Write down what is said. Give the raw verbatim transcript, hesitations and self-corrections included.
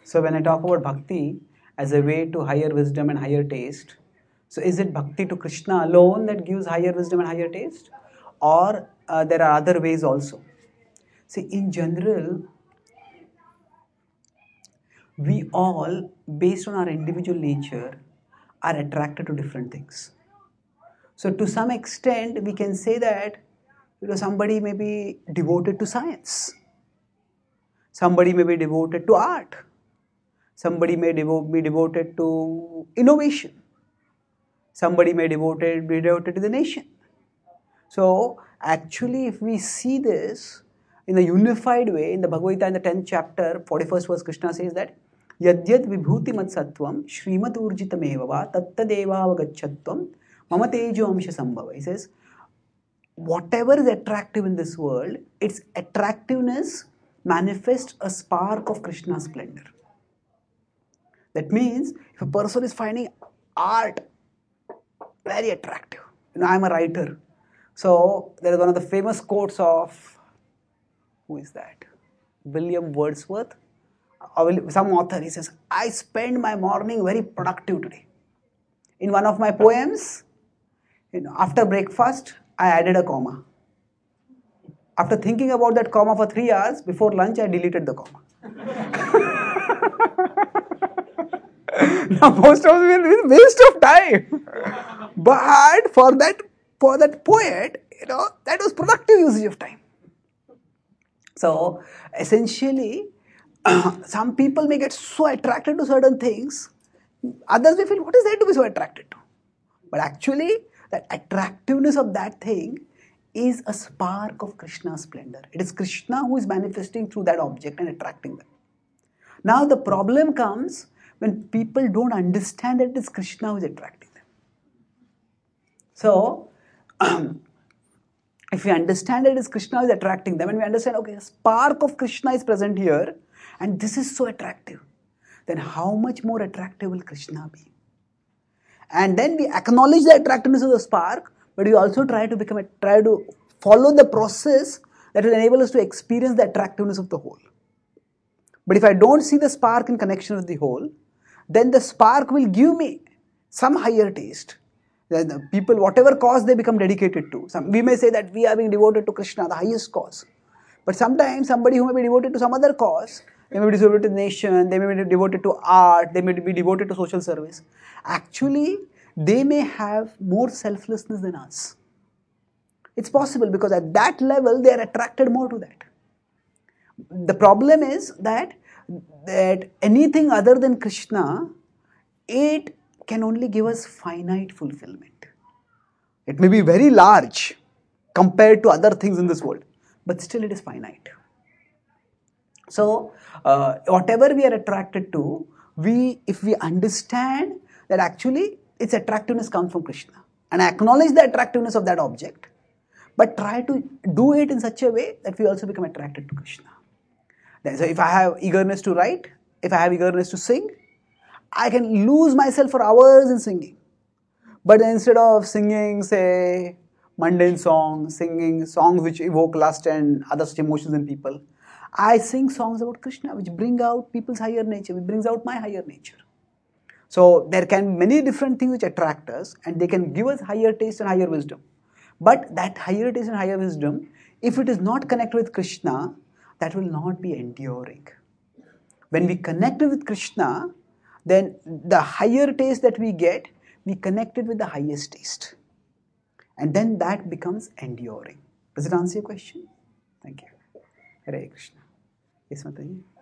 So when I talk about bhakti as a way to higher wisdom and higher taste, so is it bhakti to Krishna alone that gives higher wisdom and higher taste? Or uh, there are other ways also? See, in general, we all, based on our individual nature, are attracted to different things. So to some extent, we can say that you know, somebody may be devoted to science. Somebody may be devoted to art. Somebody may devo- be devoted to innovation. Somebody may devoted, be devoted to the nation. So actually, if we see this in a unified way, in the Bhagavad Gita in the tenth chapter, forty-first verse, Krishna says that Yadyad vibhuti mat sattvam shrimat urjitameva tattadevavagachatvam mama tejo amsha sambhava. He says, whatever is attractive in this world, its attractiveness manifests a spark of Krishna's splendor. That means if a person is finding art very attractive, you know, I'm a writer. So there is one of the famous quotes of, who is that? William Wordsworth. Some author, he says, I spend my morning very productive today. In one of my poems, you know, after breakfast, I added a comma. After thinking about that comma for three hours, before lunch, I deleted the comma. Now, most of it is waste of time. But for that, for that poet, you know, that was productive usage of time. So, essentially, some people may get so attracted to certain things, others may feel, what is there to be so attracted to? But actually, that attractiveness of that thing is a spark of Krishna's splendor. It is Krishna who is manifesting through that object and attracting them. Now, the problem comes when people don't understand that it is Krishna who is attracting them. So, if we understand that it is Krishna who is attracting them, and we understand, okay, a spark of Krishna is present here, and this is so attractive, then how much more attractive will Krishna be? And then we acknowledge the attractiveness of the spark, but we also try to become a, try to follow the process that will enable us to experience the attractiveness of the whole. But if I don't see the spark in connection with the whole, then the spark will give me some higher taste. The people, whatever cause they become dedicated to. Some, we may say that we are being devoted to Krishna, the highest cause. But sometimes somebody who may be devoted to some other cause, they may be devoted to the nation, they may be devoted to art, they may be devoted to social service. Actually, they may have more selflessness than us. It's possible because at that level, they are attracted more to that. The problem is that, that anything other than Krishna, it can only give us finite fulfillment. It may be very large compared to other things in this world, but still it is finite. So, uh, whatever we are attracted to, we, if we understand that actually its attractiveness comes from Krishna, and acknowledge the attractiveness of that object, but try to do it in such a way that we also become attracted to Krishna. So if I have eagerness to write, if I have eagerness to sing, I can lose myself for hours in singing. But instead of singing, say, mundane songs, singing songs which evoke lust and other such emotions in people, I sing songs about Krishna, which bring out people's higher nature, which brings out my higher nature. So there can be many different things which attract us, and they can give us higher taste and higher wisdom. But that higher taste and higher wisdom, if it is not connected with Krishna, that will not be enduring. When we connect with Krishna, then the higher taste that we get, we connect it with the highest taste. And then that becomes enduring. Does it answer your question? Thank you. Hare Krishna. Yes, Mataji.